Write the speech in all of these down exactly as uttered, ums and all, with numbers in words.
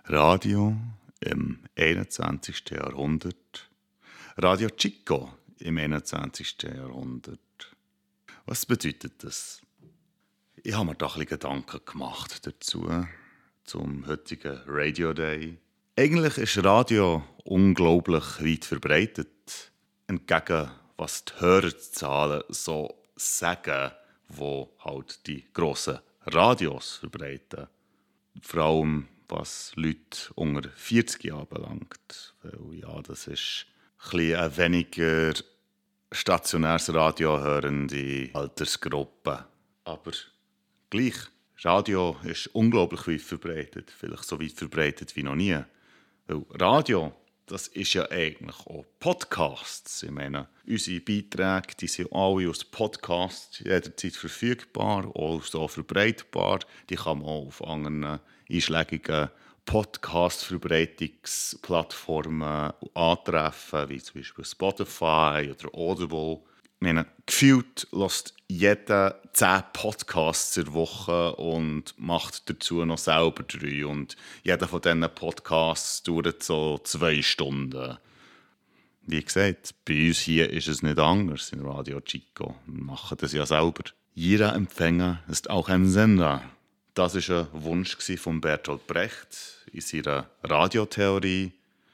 Radio im einundzwanzigsten Jahrhundert. Radio Chico im einundzwanzigsten Jahrhundert. Was bedeutet das? Ich habe mir da ein bisschen Gedanken gemacht dazu, zum heutigen Radio Day. Eigentlich ist Radio unglaublich weit verbreitet. Entgegen was die Hörerzahlen so sagen, wo halt die grossen Radios verbreiten. Vor allem was Leute unter vierzig Jahren anbelangt. Weil ja, das ist ein, ein weniger stationäres Radio hörende Altersgruppe. Aber gleich, Radio ist unglaublich weit verbreitet. Vielleicht so weit verbreitet wie noch nie. Weil Radio, das ist ja eigentlich auch Podcasts. Ich meine, unsere Beiträge, die sind alle als Podcasts jederzeit verfügbar, auch so verbreitbar. Die kann man auch auf anderen einschlägigen Podcast-Verbreitungsplattformen antreffen, wie zum Beispiel Spotify oder Audible. Ich meine, gefühlt hört jeder zehn Podcasts in der Woche und macht dazu noch selber drei. Und jeder von diesen Podcasts dauert so zwei Stunden. Wie gesagt, bei uns hier ist es nicht anders in Radio Chico. Wir machen das ja selber. Jeder Empfänger ist auch ein Sender. Das war ein Wunsch von Bertolt Brecht in seiner Radiotheorie.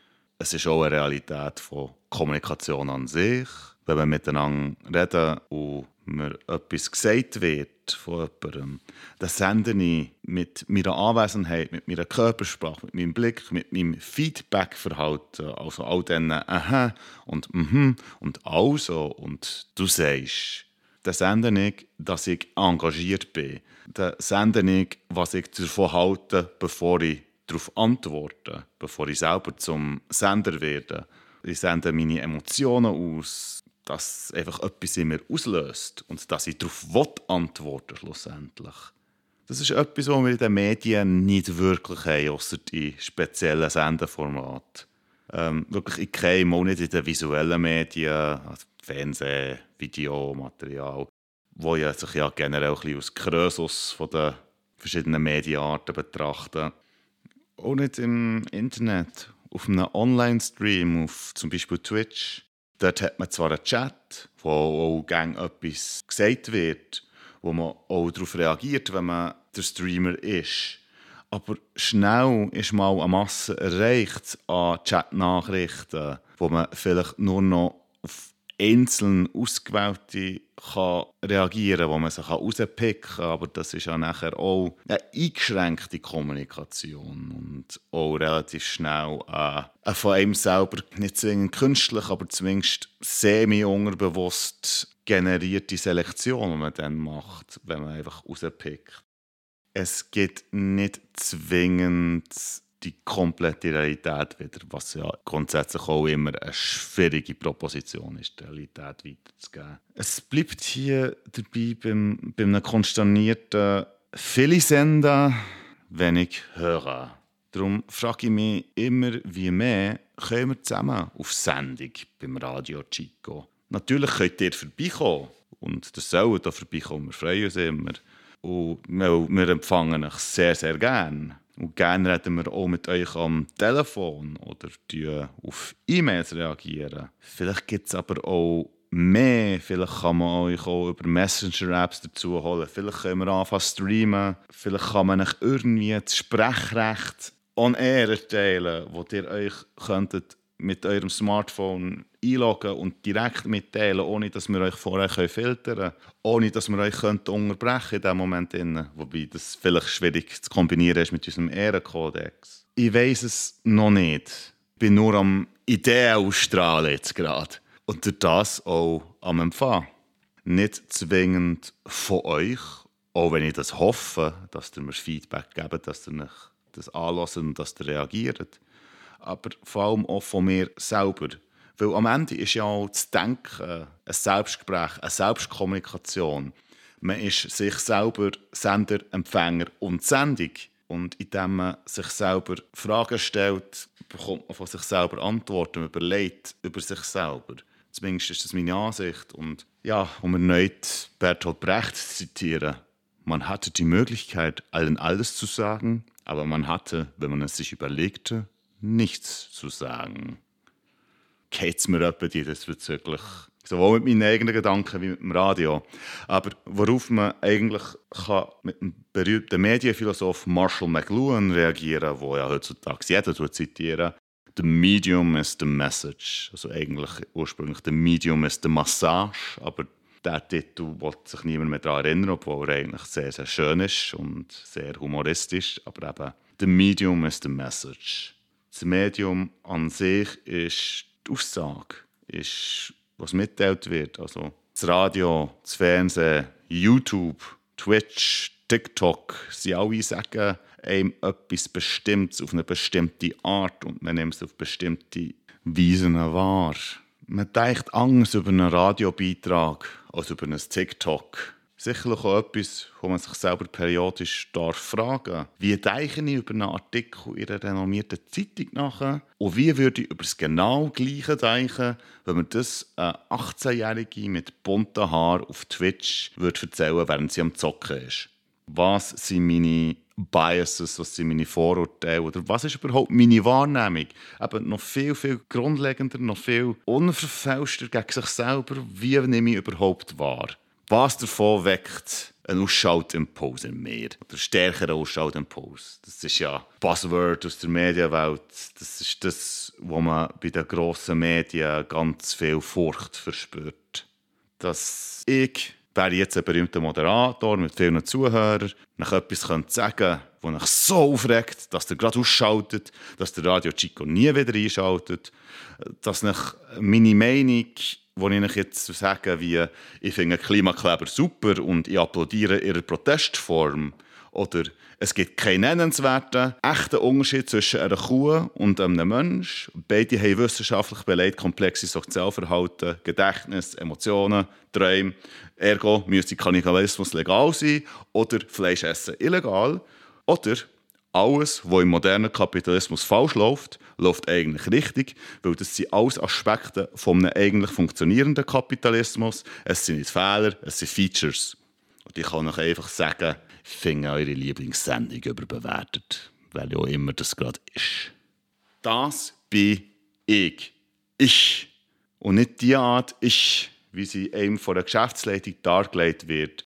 Es ist auch eine Realität von Kommunikation an sich. Wenn wir miteinander reden und mir etwas gesagt wird von jemandem, dann sende ich mit meiner Anwesenheit, mit meiner Körpersprache, mit meinem Blick, mit meinem Feedback-Verhalten, also all diesen «Aha» und «Mhm» und «Also» und «Du sagst», dann sende ich, dass ich engagiert bin. Dann sende ich, was ich davon halte, bevor ich darauf antworte, bevor ich selber zum Sender werde. Ich sende meine Emotionen aus, dass einfach etwas in mir auslöst und dass ich darauf antworten schlussendlich. Das ist etwas, was wir in den Medien nicht wirklich haben, ausser in speziellen Sendeformaten. Ähm, wirklich in keinem, auch nicht in den visuellen Medien, also Fernsehen, Video, Material, wo ja sich ja generell ein bisschen aus Krösus von den verschiedenen Medienarten betrachten. Auch nicht im Internet, auf einem Online-Stream, auf zum Beispiel Twitch. Dort hat man zwar einen Chat, wo auch gerne etwas gesagt wird, wo man auch darauf reagiert, wenn man der Streamer ist. Aber schnell ist mal eine Masse erreicht an Chat-Nachrichten, wo man vielleicht nur noch auf einzeln Ausgewählte kann reagieren kann, wo man sich rauspicken kann. Aber das ist ja nachher auch eine eingeschränkte Kommunikation und auch relativ schnell eine, eine von einem selber nicht zwingend künstlich, aber zumindest semi-unterbewusst generierte Selektion, die man dann macht, wenn man einfach rauspickt. Es gibt nicht zwingend die komplette Realität wieder, was ja grundsätzlich auch immer eine schwierige Proposition ist, die Realität weiterzugeben. Es bleibt hier dabei beim, bei einem konsternierten viele Sender, wenig hören. Darum frage ich mich immer, wie mehr können wir zusammen auf Sendung beim Radio Chico. Natürlich könnt ihr vorbeikommen und das sollen da vorbeikommen, wir freuen uns immer. Und wir, wir empfangen euch sehr, sehr gerne. Und gerne reden wir auch mit euch am Telefon oder auf E-Mails reagieren. Vielleicht gibt es aber auch mehr. Vielleicht kann man euch auch über Messenger-Apps dazu holen. Vielleicht können wir anfangen zu streamen. Vielleicht kann man euch irgendwie das Sprechrecht on air erteilen, wo ihr euch könntet mit eurem Smartphone einloggen und direkt mitteilen, ohne dass wir euch vorher filtern können, ohne dass wir euch unterbrechen können in diesem Moment. Wobei das vielleicht schwierig zu kombinieren ist mit unserem Ehrenkodex. Ich weiss es noch nicht. Ich bin nur am Ideen ausstrahlen jetzt gerade. Und durch das auch am Empfang. Nicht zwingend von euch, auch wenn ich das hoffe, dass ihr mir Feedback gebt, dass ihr euch das anhört und dass ihr reagiert. Aber vor allem auch von mir selber. Weil am Ende ist ja auch das Denken ein Selbstgespräch, eine Selbstkommunikation. Man ist sich selber Sender, Empfänger und Sendung. Und indem man sich selber Fragen stellt, bekommt man von sich selber Antworten, man überlegt über sich selber. Zumindest ist das meine Ansicht. Und ja, um erneut Bertolt Brecht zu zitieren, man hatte die Möglichkeit, allen alles zu sagen, Aber man hatte, wenn man es sich überlegte, nichts zu sagen. Geht es mir etwa diesbezüglich? Sowohl mit meinen eigenen Gedanken wie mit dem Radio. Aber worauf man eigentlich kann mit dem berühmten Medienphilosoph Marshall McLuhan reagieren kann, der ja heutzutage jeder zitiert, «The medium is the message». Also eigentlich ursprünglich «The medium is the massage», aber der Titel will sich niemand mehr daran erinnern, obwohl er eigentlich sehr, sehr schön ist und sehr humoristisch. Aber eben «The medium is the message». Das Medium an sich ist die Aussage, ist, was mitteilt wird. Also das Radio, das Fernsehen, YouTube, Twitch, TikTok, sie alle sagen einem etwas Bestimmtes auf eine bestimmte Art und man nimmt es auf bestimmte Weisen wahr. Man denkt anders über einen Radiobeitrag als über ein TikTok. Sicherlich auch etwas, wo man sich selber periodisch darf fragen. Wie denke ich über einen Artikel in einer renommierten Zeitung nach? Und wie würde ich über das genau Gleiche denken, wenn man das eine achtzehnjährige mit bunten Haaren auf Twitch würde erzählen, während sie am Zocken ist? Was sind meine Biases, was sind meine Vorurteile oder was ist überhaupt meine Wahrnehmung? Eben noch viel, viel grundlegender, noch viel unverfälschter gegen sich selber. Wie nehme ich überhaupt wahr? Was davon weckt einen Ausschaltimpuls in mir? Oder stärkeren Ausschaltimpuls? Das ist ja Buzzword aus der Medienwelt. Das ist das, wo man bei den grossen Medien ganz viel Furcht verspürt. Dass ich, wäre jetzt ein berühmter Moderator mit vielen Zuhörern, nach etwas könnte sagen, das euch so aufregt, dass ihr gerade ausschaltet, dass der Radio Chico nie wieder einschaltet, dass euch meine Meinung, wo ich euch jetzt sage, wie ich finde Klimakleber super und ich applaudiere ihre Protestform, oder es gibt keinen nennenswerten, echten Unterschied zwischen einer Kuh und einem Menschen. Beide haben wissenschaftlich belegt komplexe Sozialverhalten, Gedächtnis, Emotionen, Träume. Ergo müsste Kannibalismus legal sein oder Fleisch essen illegal. Oder alles, was im modernen Kapitalismus falsch läuft, läuft eigentlich richtig, weil das sind alles Aspekte von einem eigentlich funktionierenden Kapitalismus. Es sind nicht Fehler, es sind Features. Und ich kann euch einfach sagen, ich finde eure Lieblingssendung überbewertet, weil ja auch immer das gerade ist. Das bin ich. Ich. Und nicht die Art Ich, wie sie einem von der Geschäftsleitung dargelegt wird,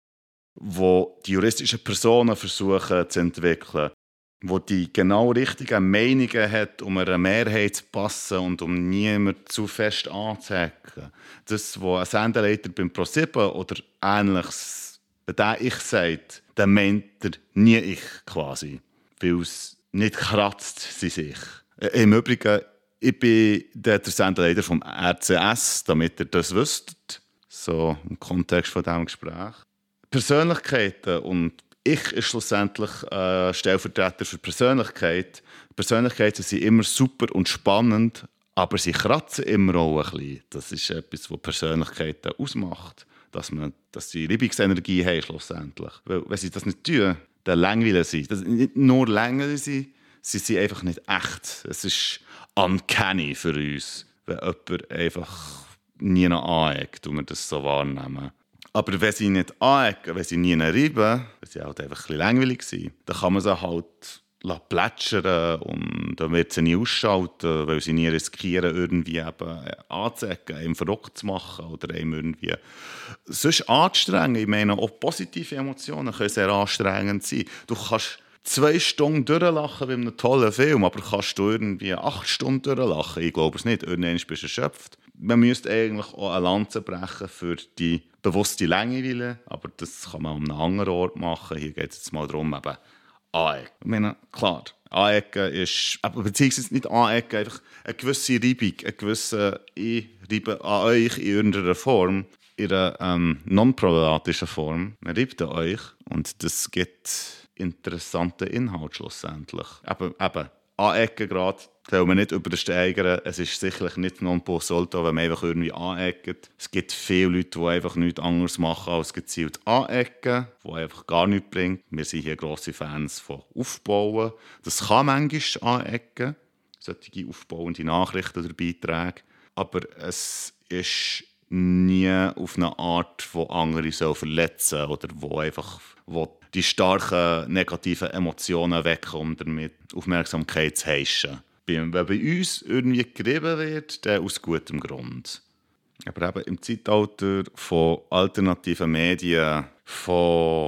wo die juristischen Personen versuchen zu entwickeln, wo die genau richtigen Meinungen hat, um einer Mehrheit zu passen und um niemanden zu fest anzuhacken. Das, was ein Sendeleiter beim ProSieben oder Ähnliches, wenn der Ich sagt, dann meint er nie Ich quasi, weil es nicht kratzt sie sich. Im Übrigen, ich bin der Sendeleiter vom R C S, damit ihr das wisst, so im Kontext von diesem Gespräch. Persönlichkeiten und Ich ist schlussendlich äh, Stellvertreter für Persönlichkeit. Persönlichkeiten sind immer super und spannend, aber sie kratzen immer auch ein bisschen. Das ist etwas, was Persönlichkeiten ausmacht, dass, man, dass sie Reibungsenergie haben schlussendlich. Weil, wenn sie das nicht tun, dann langweilen sie. Das, nicht nur langweilen sie, sie sind einfach nicht echt. Es ist uncanny für uns, wenn jemand einfach nie noch aneckt und wir das so wahrnehmen. Aber wenn sie nicht anecken, wenn sie nie reiben, wenn sie halt einfach ein bisschen langweilig sind, dann kann man sie halt plätschern und dann wird sie nie ausschalten, weil sie nie riskieren, irgendwie eben anzuecken, einen verrückt zu machen oder einem irgendwie sonst anzustrengen. Ich meine, auch positive Emotionen können sehr anstrengend sein. Du kannst zwei Stunden durchlachen bei einem tollen Film, aber kannst du irgendwie acht Stunden durchlachen? Ich glaube es nicht. Irgendwann bist du erschöpft. Man müsste eigentlich auch eine Lanze brechen für die bewusste Langeweile, aber das kann man an einem anderen Ort machen. Hier geht es jetzt mal darum, eben anecken. Ich meine, klar, anecken ist, beziehungsweise nicht anecken, einfach eine gewisse Reibung, eine gewisse, ich reibe an euch in irgendeiner Form, in einer ähm, non-problematischen Form. Man reibt an euch und das gibt interessanten Inhalt schlussendlich. Eben, eben anecken gerade, soll man nicht übersteigern. Es ist sicherlich nicht non plus ultra, wenn man einfach irgendwie aneckt. Es gibt viele Leute, die einfach nichts anderes machen als gezielt anecken, die einfach gar nichts bringt. Wir sind hier grosse Fans von Aufbauen. Das kann manchmal anecken, solche aufbauende Nachrichten oder Beiträge. Aber es ist nie auf eine Art, die andere verletzen soll oder wo einfach wo die starken negativen Emotionen wecken, um damit Aufmerksamkeit zu heischen. Wenn bei uns irgendwie gerieben wird, dann aus gutem Grund. Aber eben im Zeitalter von alternativen Medien, von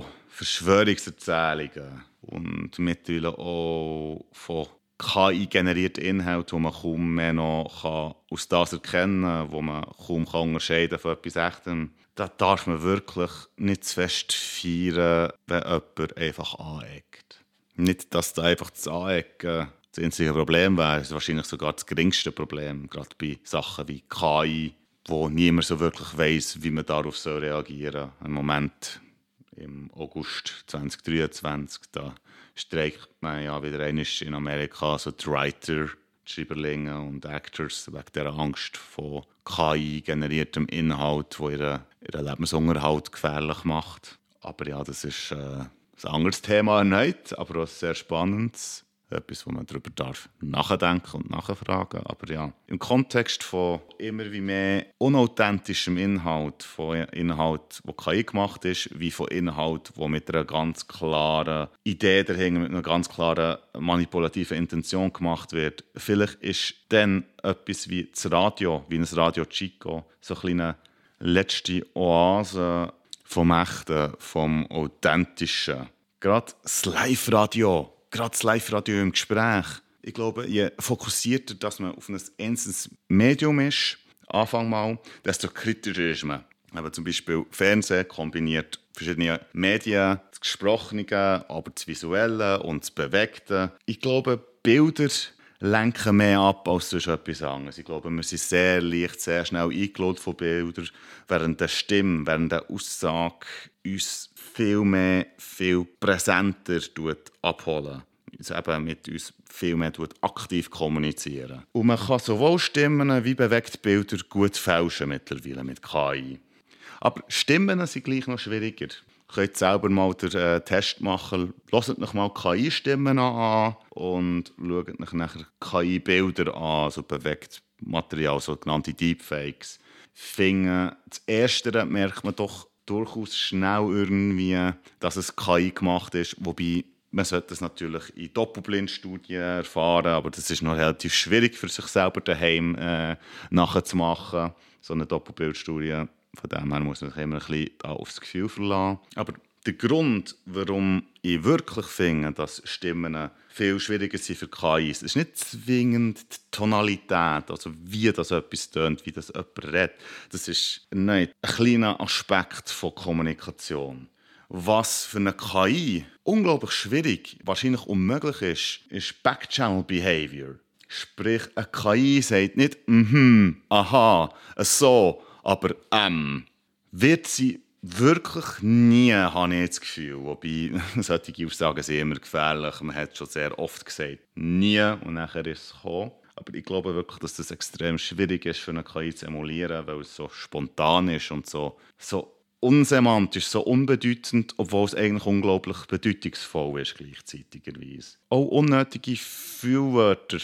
Verschwörungserzählungen und mittlerweile auch von K I-generierten Inhalten, die man kaum mehr noch kann aus das erkennen kann, wo man kaum kann unterscheiden von etwas Echtem, da darf man wirklich nicht zu fest feiern, wenn jemand einfach aneckt. Nicht, dass da einfach das Anecken das einzige Problem wäre, es ist wahrscheinlich sogar das geringste Problem, gerade bei Sachen wie K I, wo niemand so wirklich weiss, wie man darauf reagieren soll. Im Moment, im August zwanzig dreiundzwanzig, da streikt man ja wieder einmal in Amerika so die Writer, die Schreiberlinge und Actors wegen dieser Angst vor K I-generiertem Inhalt, der ihren, ihren Lebensunterhalt gefährlich macht. Aber ja, das ist äh, ein anderes Thema erneut, aber auch sehr spannendes. Etwas, wo man darüber darf nachdenken und nachfragen. Aber ja, im Kontext von immer wie mehr unauthentischem Inhalt, von Inhalt, der K I gemacht ist, wie von Inhalt, der mit einer ganz klaren Idee dahinter, mit einer ganz klaren manipulativen Intention gemacht wird. Vielleicht ist dann etwas wie das Radio, wie ein Radio Chico, so eine kleine letzte Oase vom Echten, vom Authentischen. Gerade das Live-Radio. Gerade das Live-Radio im Gespräch. Ich glaube, je fokussierter dass man auf ein einzelnes Medium ist, Anfang mal, desto kritischer ist man. Aber zum Beispiel Fernsehen kombiniert verschiedene Medien, das Gesprochene, aber das Visuelle und das Bewegte. Ich glaube, Bilder lenken mehr ab als sonst etwas anderes. Ich glaube, wir sind sehr leicht, sehr schnell eingeladen von Bildern, während der Stimme, während der Aussage uns viel mehr, viel präsenter abholen. Uns eben mit uns viel mehr aktiv kommunizieren. Und man kann sowohl Stimmen wie bewegte Bilder gut fälschen mittlerweile mit K I. Aber Stimmen sind gleich noch schwieriger. Ihr könnt selber mal den äh, Test machen. Hört euch mal K I-Stimmen an und schaut euch nachher K I-Bilder an, so bewegtes Material, sogenannte Deepfakes. Ich finde, das Erste merkt man doch durchaus schnell irgendwie, dass es K I gemacht ist, wobei man sollte das natürlich in Doppelblindstudien erfahren, aber das ist noch relativ schwierig für sich selber daheim äh, nachzumachen, so eine Doppelbildstudie. Von dem her muss man sich immer ein bisschen aufs Gefühl verlassen. Aber der Grund, warum ich wirklich finde, dass Stimmen viel schwieriger sind für K Is, ist nicht zwingend die Tonalität, also wie das etwas tönt, wie das jemand redet. Das ist nicht ein kleiner Aspekt von Kommunikation. Was für eine K I unglaublich schwierig, wahrscheinlich unmöglich ist, ist Backchannel Behavior. Sprich, eine K I sagt nicht «mhm», «aha», «so», aber «ähm». Wird sie wirklich nie, habe ich das Gefühl. Wobei, solche Aussagen sind immer gefährlich. Man hat es schon sehr oft gesagt «nie» und nachher ist es gekommen. Aber ich glaube wirklich, dass das extrem schwierig ist, für eine K I zu emulieren, weil es so spontan ist und so, so unsemantisch, so unbedeutend, obwohl es eigentlich unglaublich bedeutungsvoll ist gleichzeitigerweise. Auch unnötige Füllwörter,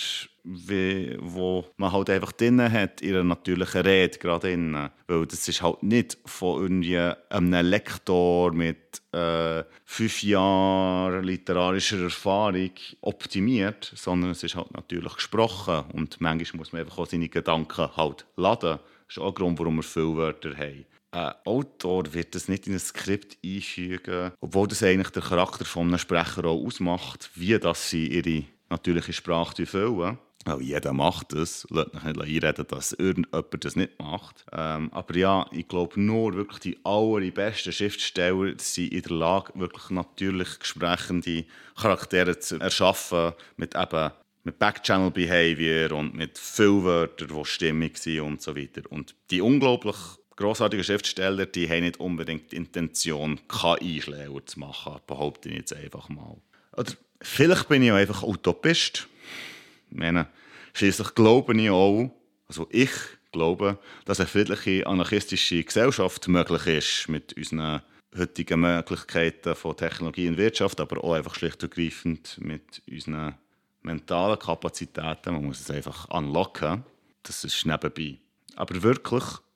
wie, wo man halt einfach drin hat, in einer natürlichen Rede gerade drin. Weil das ist halt nicht von irgendwie einem Lektor mit äh, fünf Jahren literarischer Erfahrung optimiert, sondern es ist halt natürlich gesprochen und manchmal muss man einfach auch seine Gedanken halt laden. Das ist auch ein Grund, warum wir Füllwörter haben. Ein Autor wird das nicht in ein Skript einfügen, obwohl das eigentlich der Charakter von einem Sprecher auch ausmacht, wie dass sie ihre natürliche Sprache füllen. Weil jeder macht das. Lasst mich nicht einreden, dass irgendjemand das nicht macht. Ähm, aber ja, ich glaube, nur wirklich die allerbesten Schriftsteller sind in der Lage, wirklich natürlich sprechende Charaktere zu erschaffen, mit eben mit Backchannel Behavior und mit Füllwörtern, die stimmig sind und so weiter. Und die unglaublich grossartige Schriftsteller, die haben nicht unbedingt die Intention, K I-Schläger zu machen, behaupte ich jetzt einfach mal. Oder vielleicht bin ich auch einfach Utopist. Ich meine, schliesslich glaube ich auch, also ich glaube, dass eine friedliche, anarchistische Gesellschaft möglich ist mit unseren heutigen Möglichkeiten von Technologie und Wirtschaft, aber auch einfach schlicht und ergreifend mit unseren mentalen Kapazitäten. Man muss es einfach unlocken. Das ist nebenbei. Aber wirklich,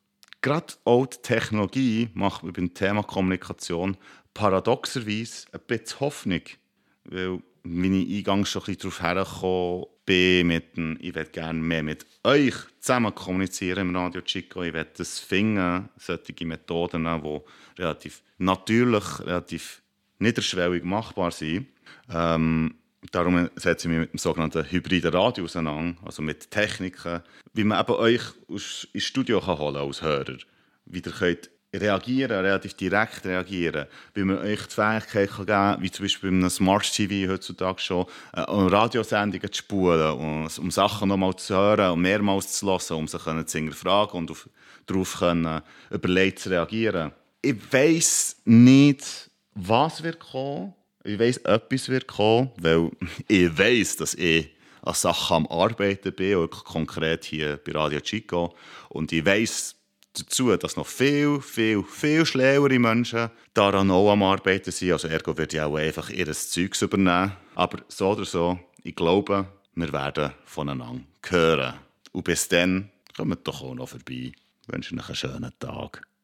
gerade auch die Technologie macht mir beim Thema Kommunikation paradoxerweise ein bisschen Hoffnung. Weil, wie ich eingangs schon ein bisschen darauf hergekommen bin, mit dem, ich möchte gerne mehr mit euch zusammen kommunizieren im Radio Chico. Ich möchte das finden, solche Methoden, die relativ natürlich, relativ niederschwellig machbar sind. Ähm, darum setze ich mich mit dem sogenannten hybriden Radio auseinander, also mit Techniken, wie man eben euch aus, ins Studio kann holen als Hörer. Wie ihr könnt reagieren, relativ direkt reagieren, wie man euch die Fähigkeit kann geben, wie zum Beispiel bei einem Smart T V heutzutage schon, äh, um Radiosendungen zu spulen, um, um Sachen nochmal zu hören und mehrmals zu hören, um sie zu hinterfragen und auf, darauf können, überlegt zu reagieren. Ich weiss nicht, was wird kommen. Ich weiss, etwas wird kommen, weil ich weiss, dass ich an Sachen am Arbeiten bin, auch konkret hier bei Radio Chico. Und ich weiss dazu, dass noch viel, viel, viel schlauere Menschen daran auch am Arbeiten sind. Also ergo wird ja auch einfach ihr Zeugs übernehmen. Aber so oder so, ich glaube, wir werden voneinander hören. Und bis dann kommt doch auch noch vorbei. Ich wünsche euch einen schönen Tag.